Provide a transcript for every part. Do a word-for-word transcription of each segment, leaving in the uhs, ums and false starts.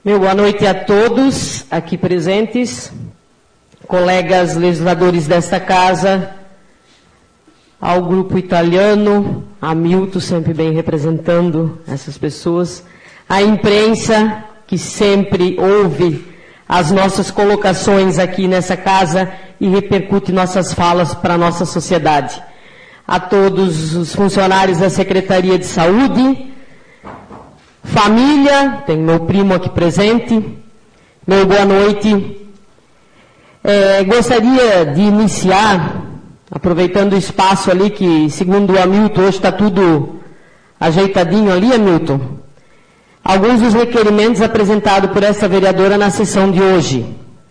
Meu boa noite a todos aqui presentes, colegas legisladores desta casa, ao grupo italiano, a Milton sempre bem representando essas pessoas, a imprensa que sempre ouve as nossas colocações aqui nessa casa e repercute nossas falas para a nossa sociedade. A todos os funcionários da Secretaria de Saúde, família, tem meu primo aqui presente, meu boa noite. É, gostaria de iniciar, aproveitando o espaço ali que, segundo o Hamilton, hoje está tudo ajeitadinho ali, Hamilton, alguns dos requerimentos apresentados por essa vereadora na sessão de hoje.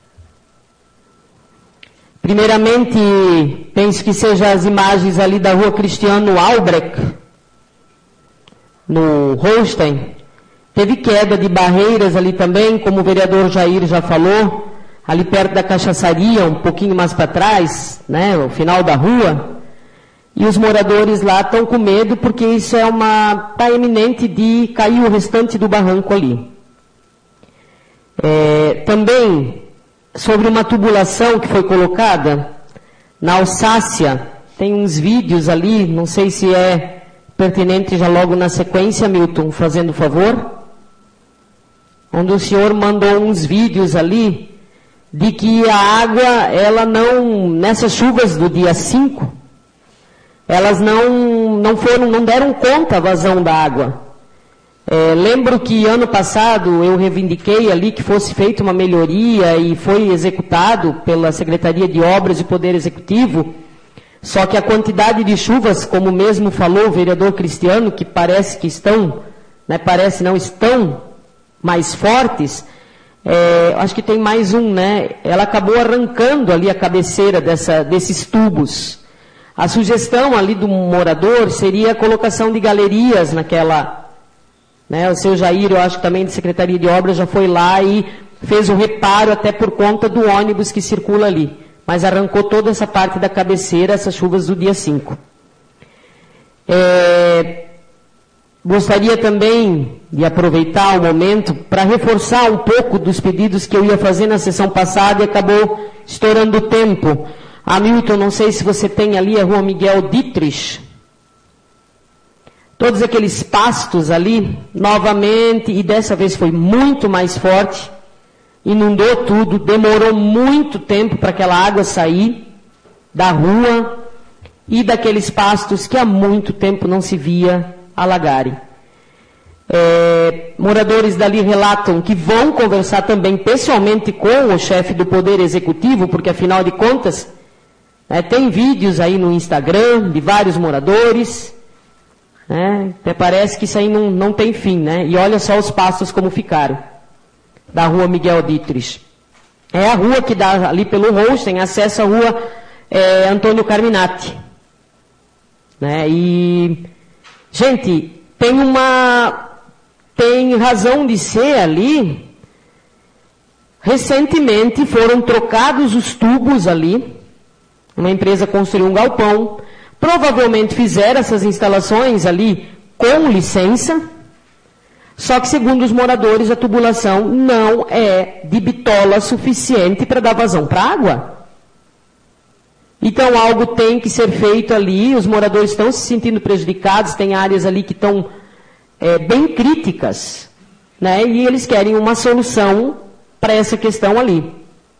Primeiramente, penso que sejam as imagens ali da rua Cristiano Albrecht, no Holstein. Teve queda de barreiras ali também, como o vereador Jair já falou, ali perto da cachaçaria, um pouquinho mais para trás, né, o final da rua. E os moradores lá estão com medo porque isso é uma, está iminente de cair o restante do barranco ali. É, também, sobre uma tubulação que foi colocada na Alsácia, tem uns vídeos ali, não sei se é pertinente já logo na sequência, Milton, fazendo favor, onde o senhor mandou uns vídeos ali de que a água, ela não, nessas chuvas do dia cinco, elas não, não foram, não deram conta a vazão da água. É, lembro que ano passado eu reivindiquei ali que fosse feita uma melhoria e foi executado pela Secretaria de Obras e Poder Executivo, só que a quantidade de chuvas, como mesmo falou o vereador Cristiano, que parece que estão, né, parece não, estão mais fortes, é, acho que tem mais um, né, ela acabou arrancando ali a cabeceira dessa, desses tubos. A sugestão ali do morador seria a colocação de galerias naquela, né, o seu Jair, eu acho que também de Secretaria de Obras, já foi lá e fez o reparo até por conta do ônibus que circula ali. Mas arrancou toda essa parte da cabeceira, essas chuvas do dia cinco. É, gostaria também de aproveitar o momento para reforçar um pouco dos pedidos que eu ia fazer na sessão passada e acabou estourando o tempo. Hamilton, não sei se você tem ali a rua Miguel Dietrich. Todos aqueles pastos ali, novamente, e dessa vez foi muito mais forte, inundou tudo, demorou muito tempo para aquela água sair da rua e daqueles pastos que há muito tempo não se via alagarem. É, moradores dali relatam que vão conversar também pessoalmente com o chefe do Poder Executivo, porque afinal de contas, é, tem vídeos aí no Instagram de vários moradores, né, até parece que isso aí não, não tem fim, né? E olha só os pastos como ficaram, da rua Miguel Dietrich. É a rua que dá ali pelo Holstein, acesso à rua é, Antônio Carminati. Né? E, gente, tem uma, tem razão de ser ali, recentemente foram trocados os tubos ali, uma empresa construiu um galpão, provavelmente fizeram essas instalações ali com licença, só que, segundo os moradores, a tubulação não é de bitola suficiente para dar vazão para a água. Então, algo tem que ser feito ali, os moradores estão se sentindo prejudicados, tem áreas ali que estão é, bem críticas, né, e eles querem uma solução para essa questão ali.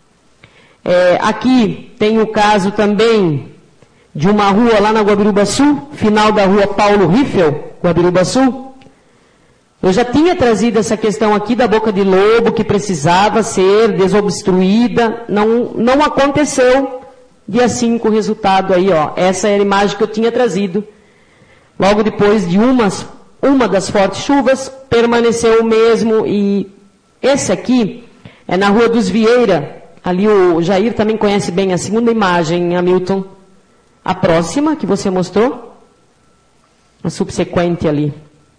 É, aqui tem o caso também de uma rua lá na Guabiruba Sul, final da rua Paulo Riffel, Guabiruba Sul. Eu já tinha trazido essa questão aqui da Boca de Lobo, que precisava ser desobstruída, não, não aconteceu. Dia cinco, o resultado aí, ó. Essa era a imagem que eu tinha trazido. Logo depois de umas, uma das fortes chuvas, permaneceu o mesmo. E esse aqui é na Rua dos Vieira. Ali o Jair também conhece bem a segunda imagem, Hamilton. A próxima que você mostrou. A subsequente ali.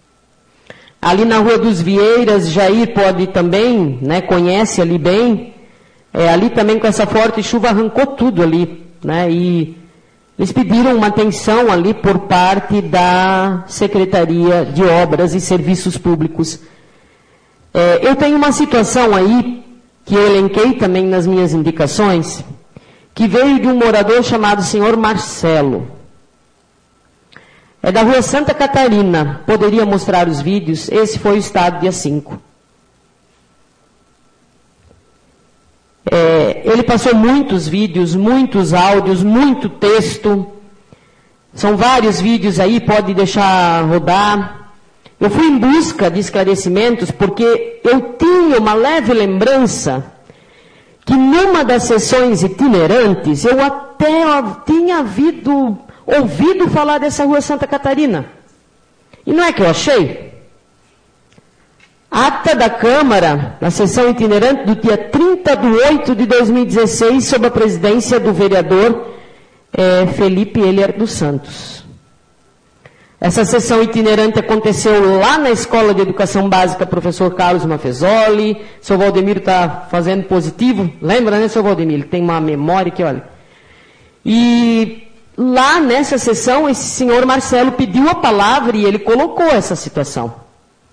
Ali na Rua dos Vieiras, Jair pode também, né, conhece ali bem, é, ali também com essa forte chuva arrancou tudo ali, né, e eles pediram uma atenção ali por parte da Secretaria de Obras e Serviços Públicos. É, eu tenho uma situação aí, que eu elenquei também nas minhas indicações, que veio de um morador chamado senhor Marcelo. É da rua Santa Catarina. Poderia mostrar os vídeos? Esse foi o estado dia cinco. É, ele passou muitos vídeos, muitos áudios, muito texto. São vários vídeos aí, pode deixar rodar. Eu fui em busca de esclarecimentos porque eu tinha uma leve lembrança que numa das sessões itinerantes eu até tinha havido, ouvido falar dessa rua Santa Catarina. E não é que eu achei? Ata da Câmara, na sessão itinerante do dia trinta de oito de dois mil e dezesseis, sob a presidência do vereador é, Felipe Heller dos Santos. Essa sessão itinerante aconteceu lá na Escola de Educação Básica Professor Carlos Mafezoli. O senhor Valdemiro está fazendo positivo. Lembra, né, senhor Valdemiro? Ele tem uma memória que, olha. E lá nessa sessão, esse senhor Marcelo pediu a palavra e ele colocou essa situação.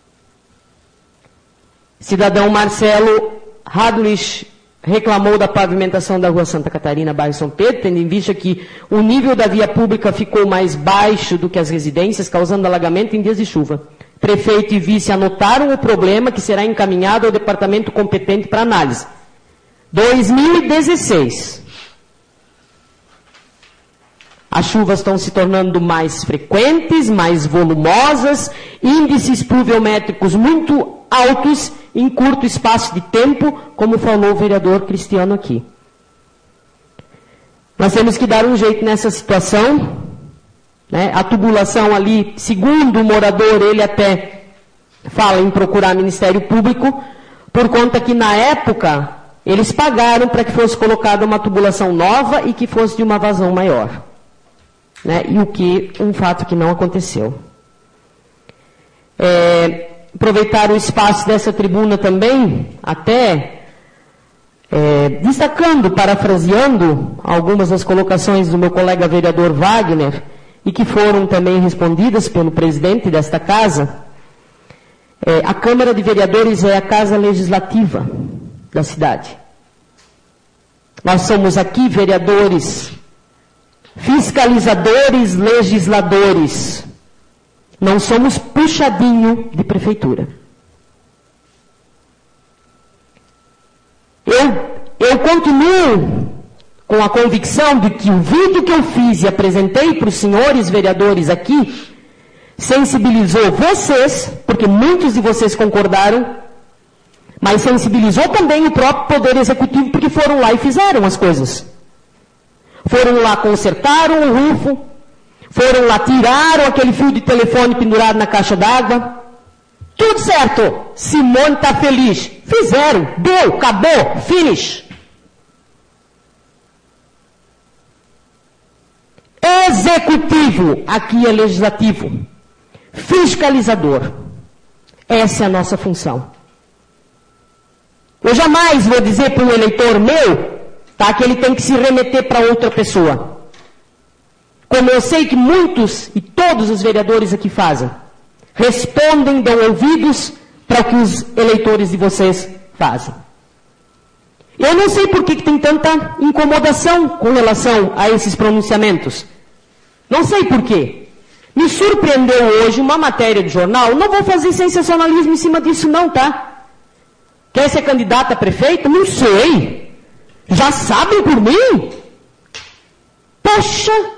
Cidadão Marcelo Radlich reclamou da pavimentação da rua Santa Catarina, bairro São Pedro, tendo em vista que o nível da via pública ficou mais baixo do que as residências, causando alagamento em dias de chuva. Prefeito e vice anotaram o problema, que será encaminhado ao departamento competente para análise. dois mil e dezesseis. As chuvas estão se tornando mais frequentes, mais volumosas, índices pluviométricos muito altos em curto espaço de tempo, como falou o vereador Cristiano aqui. Nós temos que dar um jeito nessa situação, né? A tubulação ali, segundo o morador, ele até fala em procurar Ministério Público, por conta que na época eles pagaram para que fosse colocada uma tubulação nova e que fosse de uma vazão maior. Né? E o que, um fato que não aconteceu. É, aproveitar o espaço dessa tribuna também, até é, destacando, parafraseando algumas das colocações do meu colega vereador Wagner, e que foram também respondidas pelo presidente desta casa. É, a Câmara de Vereadores é a casa legislativa da cidade. Nós somos aqui vereadores, fiscalizadores, legisladores. Não somos puxadinho de prefeitura. Eu, eu continuo com a convicção de que o vídeo que eu fiz e apresentei para os senhores vereadores aqui sensibilizou vocês, porque muitos de vocês concordaram, mas sensibilizou também o próprio Poder Executivo, porque foram lá e fizeram as coisas. Foram lá, consertaram o rufo, foram lá, tiraram aquele fio de telefone pendurado na caixa d'água. Tudo certo. Simone está feliz. Fizeram. Deu. Acabou. Finish. Executivo. Aqui é legislativo. Fiscalizador. Essa é a nossa função. Eu jamais vou dizer para um eleitor meu, tá, que ele tem que se remeter para outra pessoa. Como eu sei que muitos e todos os vereadores aqui fazem. Respondem, dão ouvidos para o que os eleitores de vocês fazem. Eu não sei por que tem tanta incomodação com relação a esses pronunciamentos. Não sei por quê. Me surpreendeu hoje uma matéria de jornal, não vou fazer sensacionalismo em cima disso não, tá? Quer ser candidata a prefeita? Não sei. Já sabem por mim? Poxa!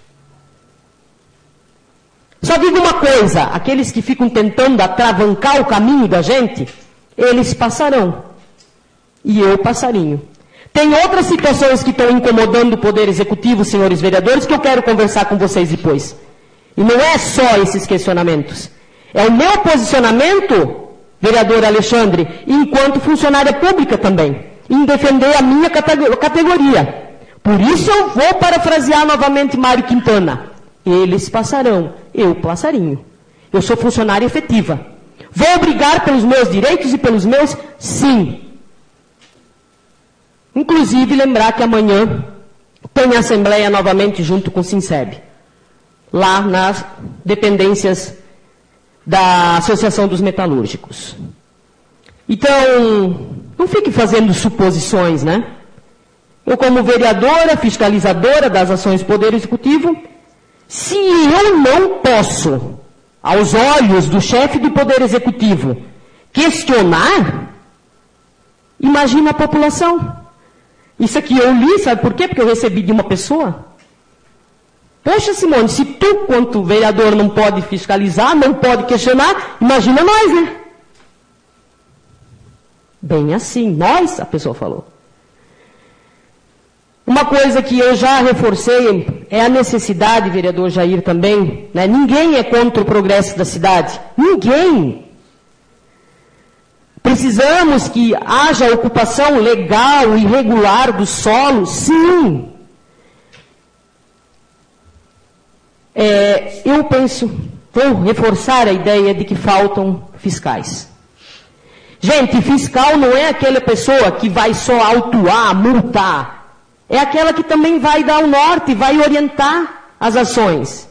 Só digo uma coisa, aqueles que ficam tentando atravancar o caminho da gente, eles passarão. E eu passarinho. Tem outras situações que estão incomodando o Poder Executivo, senhores vereadores, que eu quero conversar com vocês depois. E não é só esses questionamentos. É o meu posicionamento, vereador Alexandre, enquanto funcionária pública também, em defender a minha categoria. Por isso eu vou parafrasear novamente Mário Quintana. Eles passarão, eu passarinho. Eu sou funcionária efetiva. Vou brigar pelos meus direitos e pelos meus, sim. Inclusive, lembrar que amanhã tem assembleia novamente junto com o Sinseb, lá nas dependências da Associação dos Metalúrgicos. Então, não fique fazendo suposições, né? Eu, como vereadora, fiscalizadora das ações do Poder Executivo, se eu não posso, aos olhos do chefe do Poder Executivo, questionar, imagina a população. Isso aqui eu li, sabe por quê? Porque eu recebi de uma pessoa. Poxa, Simone, se tu, quanto vereador, não pode fiscalizar, não pode questionar, imagina nós, né? Bem assim, nós, a pessoa falou. Uma coisa que eu já reforcei é a necessidade, vereador Jair, também, né? Ninguém é contra o progresso da cidade. Ninguém. Precisamos que haja ocupação legal e regular do solo, sim. É, eu penso, vou reforçar a ideia de que faltam fiscais. Gente, fiscal não é aquela pessoa que vai só autuar, multar. É aquela que também vai dar o norte, vai orientar as ações.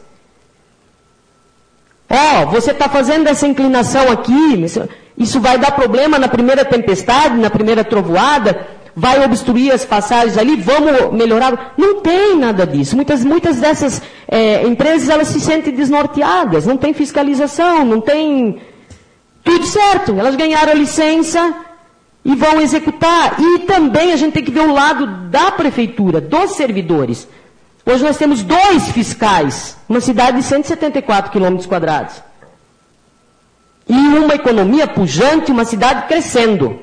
Ó, oh, você está fazendo essa inclinação aqui, isso vai dar problema na primeira tempestade, na primeira trovoada, vai obstruir as passagens ali, vamos melhorar. Não tem nada disso. Muitas, muitas dessas é, empresas, elas se sentem desnorteadas, não tem fiscalização, não tem... Tudo certo, elas ganharam a licença e vão executar. E também a gente tem que ver o lado da prefeitura, dos servidores. Hoje nós temos dois fiscais, uma cidade de cento e setenta e quatro quilômetros quadrados. E uma economia pujante, uma cidade crescendo.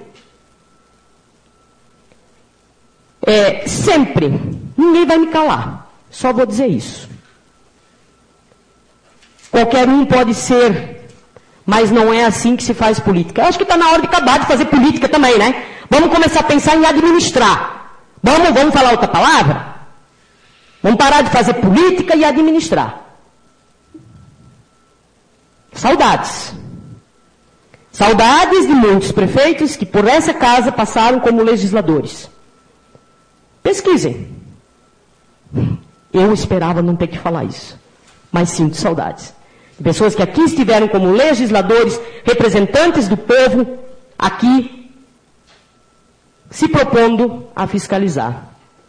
É, sempre, ninguém vai me calar, só vou dizer isso. Qualquer um pode ser... Mas não é assim que se faz política. Eu acho que está na hora de acabar de fazer política também, né? Vamos começar a pensar em administrar. Vamos, vamos falar outra palavra? Vamos parar de fazer política e administrar. Saudades. Saudades de muitos prefeitos que por essa casa passaram como legisladores. Pesquisem. Eu esperava não ter que falar isso, mas sinto saudades. Pessoas que aqui estiveram como legisladores, representantes do povo, aqui, se propondo a fiscalizar.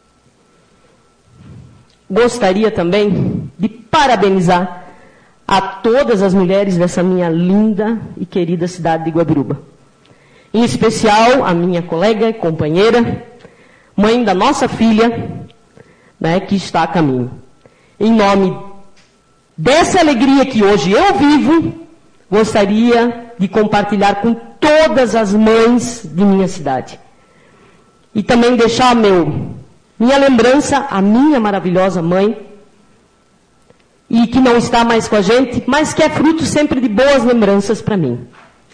Gostaria também de parabenizar a todas as mulheres dessa minha linda e querida cidade de Guabiruba. Em especial, a minha colega e companheira, mãe da nossa filha, né, que está a caminho. Em nome dessa alegria que hoje eu vivo, gostaria de compartilhar com todas as mães de minha cidade. E também deixar meu, minha lembrança à minha maravilhosa mãe, e que não está mais com a gente, mas que é fruto sempre de boas lembranças para mim.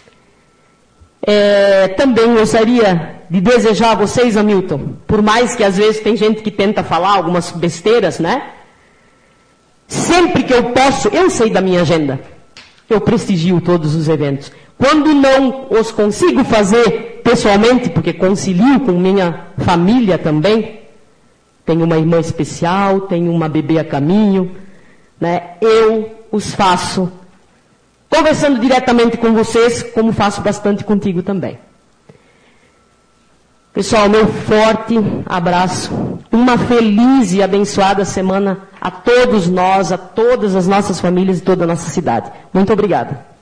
É, também gostaria de desejar a vocês, Hamilton, por mais que às vezes tem gente que tenta falar algumas besteiras, né? Sempre que eu posso, eu sei da minha agenda, eu prestigio todos os eventos. Quando não os consigo fazer pessoalmente, porque concilio com minha família também, tenho uma irmã especial, tenho uma bebê a caminho, né? Eu os faço conversando diretamente com vocês, como faço bastante contigo também. Pessoal, meu forte abraço, uma feliz e abençoada semana a todos nós, a todas as nossas famílias e toda a nossa cidade. Muito obrigada.